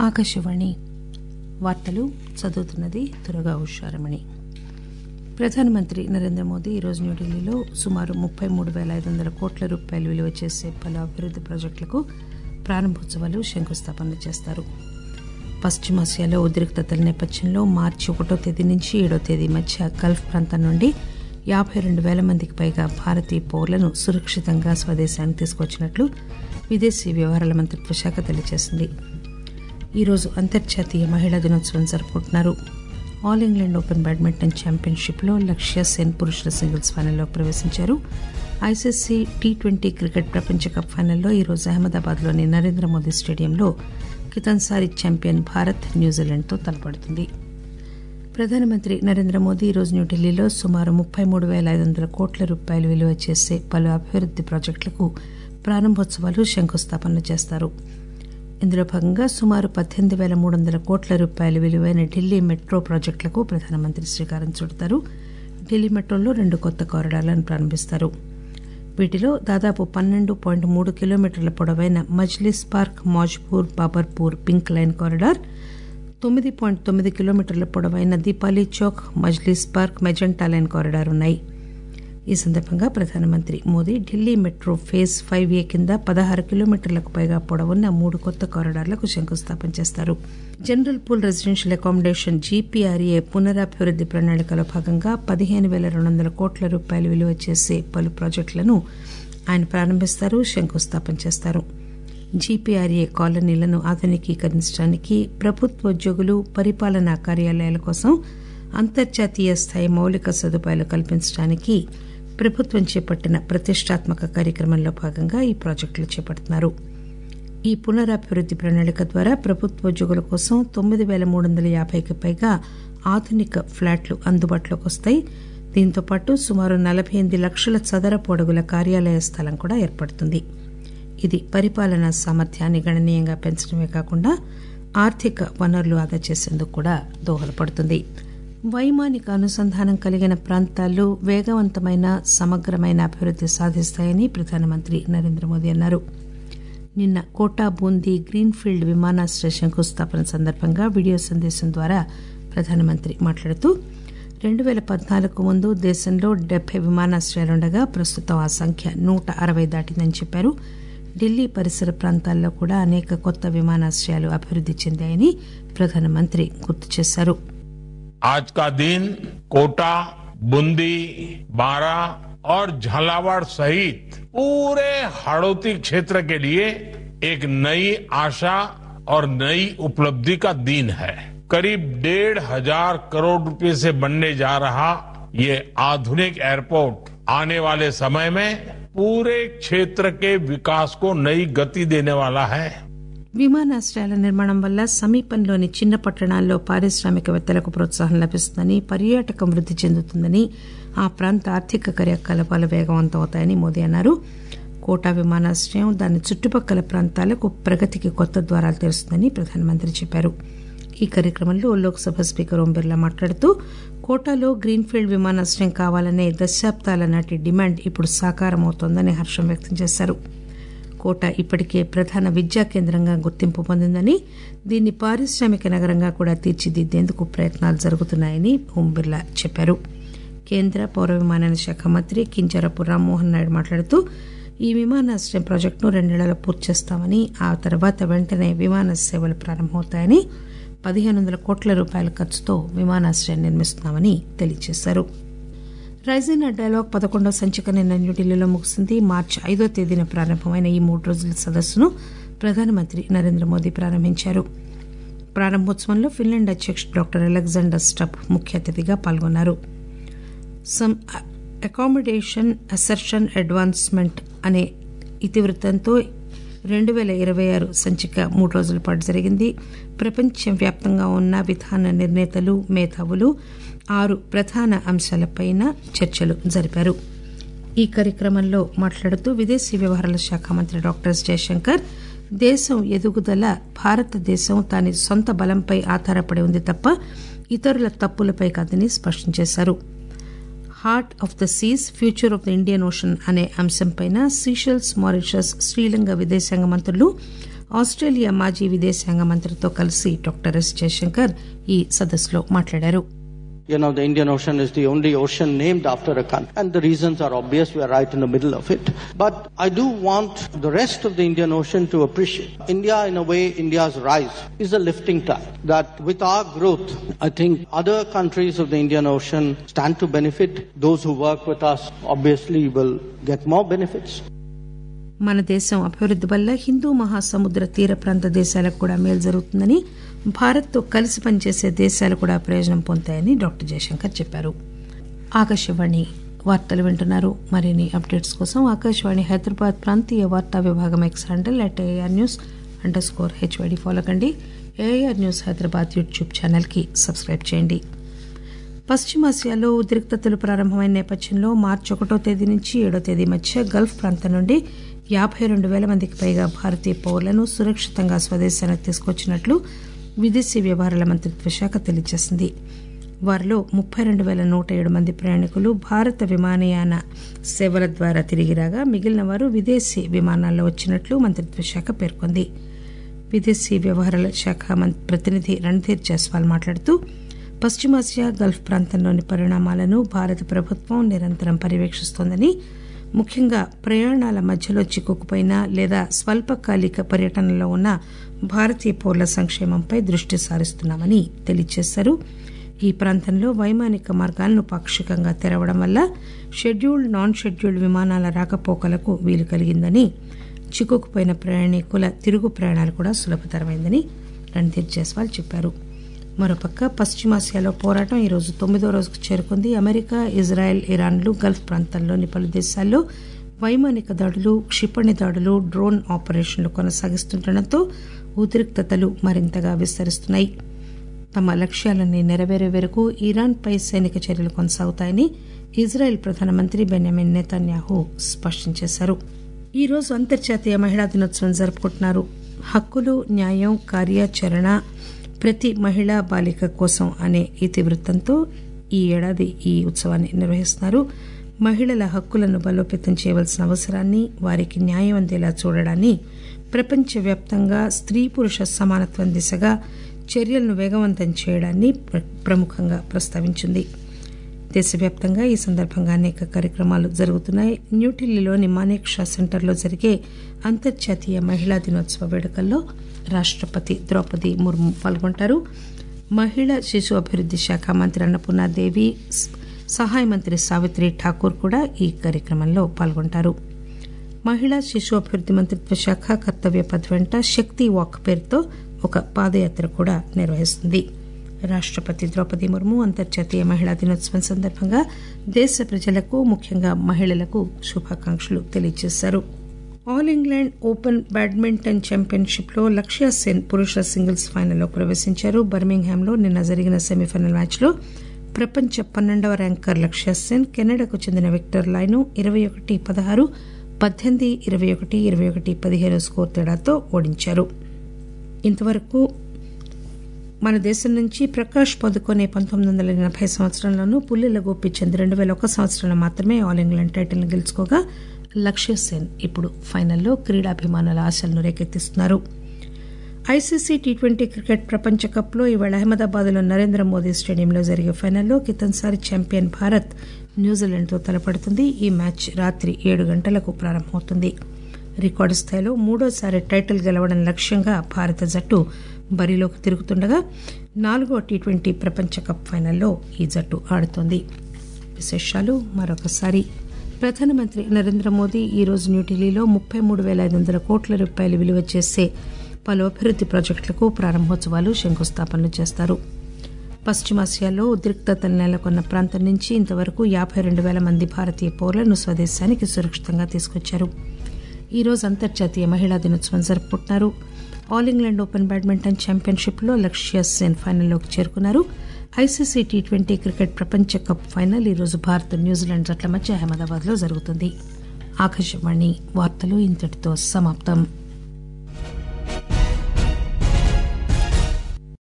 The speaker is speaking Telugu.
ఆకాశవాణి వార్తలు చదువుతున్నది తురగా ఉషారమణి. ప్రధానమంత్రి నరేంద్ర మోదీ ఈరోజు న్యూఢిల్లీలో సుమారు 33,500 కోట్ల రూపాయలు విలువ చేసే పలు అభివృద్ది ప్రాజెక్టులకు ప్రారంభోత్సవాలు, శంకుస్థాపనలు చేస్తారు. పశ్చిమాసియాలో ఉద్రిక్తతల నేపథ్యంలో మార్చి 1వ తేదీ నుంచి 7వ తేదీ మధ్య గల్ఫ్ ప్రాంతం నుండి 52,000 మందికి పైగా భారతీయ పౌరులను సురక్షితంగా స్వదేశానికి తీసుకొచ్చినట్లు విదేశీ వ్యవహారాల మంత్రిత్వ శాఖ తెలియజేసింది. ఈరోజు అంతర్జాతీయ మహిళా దినోత్సవం జరుపుకుంటున్నారు. ఆల్ ఇంగ్లాండ్ ఓపెన్ బ్యాడ్మింటన్ ఛాంపియన్షిప్లో లక్ష్య సెన్ పురుషుల సింగిల్స్ ఫైనల్లో ప్రవేశించారు. ఐసీసీ టీ20 క్రికెట్ ప్రపంచ కప్ ఫైనల్లో ఈరోజు అహ్మదాబాద్లోని నరేంద్ర మోదీ స్టేడియంలో కితన్సారి ఛాంపియన్ భారత్ న్యూజిలాండ్తో తలపడుతుంది. ప్రధానమంత్రి నరేంద్ర మోదీ ఈరోజు న్యూఢిల్లీలో సుమారు 33,500 కోట్ల రూపాయలు విలువ చేసే పలు అభివృద్ది ప్రాజెక్టులకు ప్రారంభోత్సవాలు, శంకుస్థాపనలు చేస్తారు. ఇందులో భాగంగా సుమారు 18,300 కోట్ల రూపాయల విలువైన ఢిల్లీ మెట్రో ప్రాజెక్టులకు ప్రధానమంత్రి శ్రీకారం చుడతారు. ఢిల్లీ మెట్రోలో 2 కొత్త కారిడార్లను ప్రారంభిస్తారు. వీటిలో దాదాపు 12.3 కిలోమీటర్ల పొడవైన Majlis park, Maujpur, Babarpur pink line corridor, 9.9 కిలోమీటర్ల పొడవైన Deepali Chowk, Majlis park, magenta line corridor ఉన్నాయి. ఈ సందర్భంగా ప్రధానమంత్రి Modi Delhi metro phase 5A కింద 16 కిలోమీటర్లకు పైగా పొడవున్న 3 కొత్త కారిడార్లకు శంకుస్థాపన చేస్తారు. General pool residential accommodation GPRA పునరాభివృద్ది ప్రణాళికలో భాగంగా 15,200 కోట్ల రూపాయలు విలువ చేసే పలు ప్రాజెక్టులను ఆయన ప్రారంభిస్తారు, శంకుస్థాపన చేస్తారు. GPRA కాలనీలను ఆధునికీకరించడానికి, ప్రభుత్వ ఉద్యోగులు, పరిపాలనా కార్యాలయాల కోసం అంతర్జాతీయ స్థాయి మౌలిక సదుపాయాలు కల్పించడానికి ప్రభుత్వం చేపట్టిన ప్రతిష్టాత్మక కార్యక్రమంలో భాగంగా ఈ ప్రాజెక్టులు చేపడుతున్నారు. ఈ పునరాభివృద్ది ప్రణాళిక ద్వారా ప్రభుత్వ ఉద్యోగుల కోసం 9,350కి పైగా ఆధునిక ఫ్లాట్లు అందుబాటులోకి వస్తాయి. దీంతో పాటు సుమారు 48 లక్షల చదరపు అడుగుల కార్యాలయ స్థలం కూడా ఏర్పడుతుంది. ఇది పరిపాలనా సామర్థ్యాన్ని గణనీయంగా పెంచడమే కాకుండా ఆర్థిక వనరులు ఆదా చేసేందుకు కూడా దోహదపడుతుంది. వైమానిక అనుసంధానం కలిగిన ప్రాంతాల్లో వేగవంతమైన, సమగ్రమైన అభివృద్ది సాధిస్తాయని ప్రధానమంత్రి నరేంద్ర మోదీ అన్నారు. నిన్న కోటా బూందీ గ్రీన్ఫీల్డ్ విమానాశ్రయ శంకుస్థాపన సందర్భంగా వీడియో సందేశం ద్వారా ప్రధానమంత్రి మాట్లాడుతూ 2014 ముందు దేశంలో 70 విమానాశ్రయాలుండగా ప్రస్తుతం ఆ సంఖ్య 160 దాటిందని చెప్పారు. ఢిల్లీ పరిసర ప్రాంతాల్లో కూడా అనేక కొత్త విమానాశ్రయాలు అభివృద్ది చెందాయని ప్రధానమంత్రి గుర్తు చేశారు. आज का दिन कोटा, बूंदी, बारा और झालावाड़ सहित पूरे हाड़ौती क्षेत्र के लिए एक नई आशा और नई उपलब्धि का दिन है. करीब 1,500 करोड़ रुपए से बनने जा रहा ये आधुनिक एयरपोर्ट आने वाले समय में पूरे क्षेत्र के विकास को नई गति देने वाला है. విమానాశ్రయాల నిర్మాణం వల్ల సమీపంలోని చిన్న పట్టణాల్లో పారిశ్రామికవేత్తలకు ప్రోత్సాహం లభిస్తుందని, పర్యాటకం వృద్ది చెందుతుందని, ఆ ప్రాంత ఆర్థిక కార్యకలాపాలు వేగవంతం అవుతాయని మోదీ అన్నారు. కోటా విమానాశ్రయం దాని చుట్టుపక్కల ప్రాంతాలకు ప్రగతికి కొత్త ద్వారాలు తెరుస్తుందని ప్రధానమంత్రి చెప్పారు. ఈ కార్యక్రమంలో లోక్సభ స్పీకర్ ఓం బిర్లా మాట్లాడుతూ కోటాలో గ్రీన్ఫీల్డ్ విమానాశ్రయం కావాలనే దశాబ్దాల నాటి డిమాండ్ ఇప్పుడు సాకారమవుతోందని హర్షం వ్యక్తం చేశారు. కోట ఇప్పటికే ప్రధాన విద్యా కేంద్రంగా గుర్తింపు పొందిందని, దీన్ని పారిశ్రామిక నగరంగా కూడా తీర్చిదిద్దేందుకు ప్రయత్నాలు జరుగుతున్నాయని ఓం బిర్లా చెప్పారు. కేంద్ర పౌర విమానయాన శాఖ మంత్రి కింజరాపు రామ్మోహన్ నాయుడు మాట్లాడుతూ ఈ విమానాశ్రయం ప్రాజెక్టును 2 నెలల్లో పూర్తి చేస్తామని, ఆ తర్వాత వెంటనే విమాన సేవలు ప్రారంభమవుతాయని, 1,500 కోట్ల రూపాయల ఖర్చుతో విమానాశ్రయం నిర్మిస్తున్నామని తెలియజేశారు. రైజినా డైలాగ్ 11వ సంచిక నిన్న న్యూఢిల్లీలో ముగిసింది. మార్చి 5వ తేదీన ప్రారంభమైన ఈ 3 రోజుల సదస్సును ప్రధానమంత్రి నరేంద్ర మోదీ ప్రారంభించారు. ప్రారంభోత్సవంలో ఫిన్లాండ్ అధ్యక్షుడు డాక్టర్ అలెగ్జాండర్ స్టబ్ ముఖ్య అతిథిగా పాల్గొన్నారు. సమ్ అకామిడేషన్ అసర్షన్ అడ్వాన్స్మెంట్ అనే ఇతివృత్తంతో 2026 సంచిక 3 రోజుల పాటు జరిగింది. ప్రపంచవ్యాప్తంగా ఉన్న విధాన నిర్ణేతలు, మేధావులు 6 ప్రధాన అంశాలపైన చర్చలు జరిపారు. ఈ కార్యక్రమంలో మాట్లాడుతూ విదేశీ వ్యవహారాల శాఖ మంత్రి డాక్టర్ ఎస్ జయశంకర్ దేశం ఎదుగుదల భారతదేశం దాని సొంత బలంపై ఆధారపడి ఉంది తప్ప ఇతరుల తప్పులపై కాదని స్పష్టం చేశారు. Heart of the seas, future of the Indian ocean అనే అంశంపై సీషెల్స్, మారిషస్, శ్రీలంక విదేశాంగ మంత్రులు ఆస్ట్రేలియా మాజీ విదేశాంగ మంత్రితో కలిసి డాక్టర్ ఎస్ జయశంకర్ ఈ సదస్సులో మాట్లాడారు. You know, the Indian Ocean is the only ocean named after a country. And the reasons are obvious. We are right in the middle of it. But I do want the rest of the Indian Ocean to appreciate. India, in a way, India's rise is a lifting tide. That with our growth, I think other countries of the Indian Ocean stand to benefit. Those who work with us obviously will get more benefits. మన దేశం అభివృద్ది వల్ల హిందూ మహాసముద్ర తీర ప్రాంత దేశాలకు కూడా మేలు జరుగుతుందని, భారత్తో కలిసి పనిచేసే దేశాలు కూడా ప్రయోజనం పొందుతాయని డాక్టర్ జయశంకర్ చెప్పారు. ఆకాశవాణి వార్తలు వింటున్నారు. మరిన్ని అప్డేట్స్ కోసం ఆకాశవాణి హైదరాబాద్ ప్రాంతీయ వార్తా విభాగం ఎక్స్ హ్యాండిల్ @AIRnews_HYD ఫాలో కండి. AIR news Hyderabad YouTube channel కి సబ్స్క్రైబ్ చేయండి. పశ్చిమాసియాలో ఉద్రిక్తతలు ప్రారంభమైన నేపథ్యంలో మార్చి 1వ తేదీ నుంచి 7వ తేదీ మధ్య గల్ఫ్ ప్రాంతం నుండి 52,000 మందికి పైగా భారతీయ పౌరులను సురక్షితంగా స్వదేశానికి తీసుకొచ్చినట్లు విదేశీ వ్యవహారాల మంత్రిత్వ శాఖ తెలియజేసింది. వారిలో 32,107 మంది ప్రయాణికులు భారత విమానయాన సేవల ద్వారా తిరిగి రాగా, మిగిలిన వారు విదేశీ విమానాల్లో వచ్చినట్లు మంత్రిత్వ శాఖ పేర్కొంది. విదేశీ వ్యవహారాల శాఖ ప్రతినిధి రణ్ధీర్ జైస్వాల్ మాట్లాడుతూ, పశ్చిమాసియా గల్ఫ్ ప్రాంతంలోని పరిణామాలను భారత ప్రభుత్వం నిరంతరం పర్యవేక్షిస్తోందని, ముఖ్యంగా ప్రయాణాల మధ్యలో చిక్కుకుపోయిన లేదా స్వల్పకాలిక పర్యటనలో ఉన్న భారతీయ పౌరుల సంక్షేమంపై దృష్టి సారిస్తున్నామని తెలియజేశారు. ఈ ప్రాంతంలో వైమానిక మార్గాలను పాక్షికంగా తెరవడం వల్ల షెడ్యూల్డ్, నాన్ షెడ్యూల్డ్ విమానాల రాకపోకలకు వీలు కలిగిందని, చిక్కుకుపోయిన ప్రయాణికుల తిరుగు ప్రయాణాలు కూడా సులభతరమైందని రణ్ధీర్ జైస్వాల్ చెప్పారు. మరోపక్క పశ్చిమాసియాలో పోరాటం ఈరోజు 9వ రోజుకు చేరుకుంది. అమెరికా, ఇజ్రాయెల్, ఇరాన్లు గల్ఫ్ ప్రాంతాల్లోని పలు దేశాల్లో వైమానిక దాడులు, క్షిపణి దాడులు, డ్రోన్ ఆపరేషన్లు కొనసాగిస్తుండటంతో ఉద్రిక్తతలు మరింతగా విస్తరిస్తున్నాయి. తమ లక్ష్యాలన్నీ నెరవేరే వరకు ఇరాన్పై సైనిక చర్యలు కొనసాగుతాయని ఇజ్రాయెల్ ప్రధానమంత్రి బెన్యామిన్ నెతన్యాహు స్పష్టం చేశారు. ఈ రోజు అంతర్జాతీయ మహిళా దినోత్సవం జరుపుకుంటున్నారు. హక్కులు, న్యాయం, కార్యాచరణ ప్రతి మహిళా బాలిక కోసం అనే ఇతివృత్తంతో ఈ ఏడాది ఈ ఉత్సవాన్ని నిర్వహిస్తున్నారు. మహిళల హక్కులను బలోపేతం చేయవలసిన అవసరాన్ని, వారికి న్యాయం అందేలా చూడడాన్ని, ప్రపంచవ్యాప్తంగా స్త్రీ పురుష సమానత్వం దిశగా చర్యలను వేగవంతం చేయడాన్ని ప్రముఖంగా ప్రస్తావించింది. దేశవ్యాప్తంగా ఈ సందర్భంగా అనేక కార్యక్రమాలు జరుగుతున్నాయి. న్యూఢిల్లీలోని మానేక్ షా సెంటర్లో జరిగే అంతర్జాతీయ మహిళా దినోత్సవ వేడుకల్లో రాష్టపతి ద్రౌపది ముర్ము పాల్గొంటారు. మహిళా శిశు అభివృద్ది శాఖ మంత్రి అన్నపూర్ణాదేవి, సహాయ మంత్రి సావిత్రి ఠాకూర్ కూడా ఈ కార్యక్రమంలో పాల్గొంటారు. మహిళా శిశు అభివృద్ది మంత్రిత్వ శాఖ కర్తవ్య పథ్ వెంట శక్తి వాక్ పేరుతో ఒక పాదయాత్ర కూడా నిర్వహిస్తుంది. రాష్టపతి ద్రౌపది ముర్ము అంతర్జాతీయ మహిళా దినోత్సవం సందర్భంగా దేశ ప్రజలకు, ముఖ్యంగా మహిళలకు శుభాకాంక్షలు తెలియజేశారు. All England open badminton championship లో లక్ష్య సేన్ పురుషుల సింగిల్స్ ఫైనల్లో ప్రవేశించారు. బర్మింగ్హామ్ లో నిన్న జరిగిన సెమీఫైనల్ మ్యాచ్ లో ప్రపంచ 12వ ర్యాంకర్ లక్ష్య సేన్ కెనడాకు చెందిన విక్టర్ లాయ్ను 21-16, 18-21, 21-15 స్కోర్ తేడాతో ఓడించారు. ఇంతవరకు మన దేశం నుంచి ప్రకాష్ పదుకొనే 1980 సంవత్సరంలోనూ, పుల్లెల గోపీచంద్ 2001 సంవత్సరంలో మాత్రమే ఆల్ ఇంగ్లాండ్ టైటిల్ గెలుచుకోగా, లక్ష్య సేన్ ఇప్పుడు ఫైనల్లో క్రీడాభిమానుల ఆశలను రేకెత్తిస్తున్నారు. ఐసీసీ టీ20 క్రికెట్ ప్రపంచ కప్ లో ఇవాళ అహ్మదాబాద్లో నరేంద్ర మోదీ స్టేడియంలో జరిగే ఫైనల్లో కితన్సారి ఛాంపియన్ భారత్ న్యూజిలాండ్తో తలపడుతుంది. ఈ మ్యాచ్ రాత్రి 7 గంటలకు ప్రారంభమవుతుంది. రికార్డు స్థాయిలో 3వసారి టైటిల్ గెలవడం లక్ష్యంగా భారత జట్టు బరిలోకి తిరుగుతుండగా, 4వ టీ20 ప్రపంచ కప్ ఫైనల్లో ఈ జట్టు ఆడుతోంది. విశేషాలు మరొకసారి. ప్రధానమంత్రి నరేంద్ర మోదీ ఈరోజు న్యూఢిల్లీలో 33,500 కోట్ల రూపాయలు విలువ చేసే పలు అభివృద్ది ప్రాజెక్టులకు ప్రారంభోత్సవాలు, శంకుస్థాపనలు చేస్తారు. పశ్చిమాసియాలో ఉద్రిక్తతలు నెలకొన్న ప్రాంతం నుంచి ఇంతవరకు 52,000 మంది భారతీయ పౌరులను స్వదేశానికి సురక్షితంగా తీసుకొచ్చారు. ఈ రోజు అంతర్జాతీయ మహిళా దినోత్సవం జరుపుకుంటున్నారు. All England open badminton championship లో లక్ష్య సేన్ ఫైనల్లోకి చేరుకున్నారు. ఐసీసీ టీ20 క్రికెట్ ప్రపంచ కప్ ఫైనల్ ఈరోజు భారత్, న్యూజిలాండ్ జట్ల మధ్య అహ్మదాబాద్ లో జరుగుతుంది. ఆకాశవాణి వార్తలు ఇంతటితో సమాప్తం.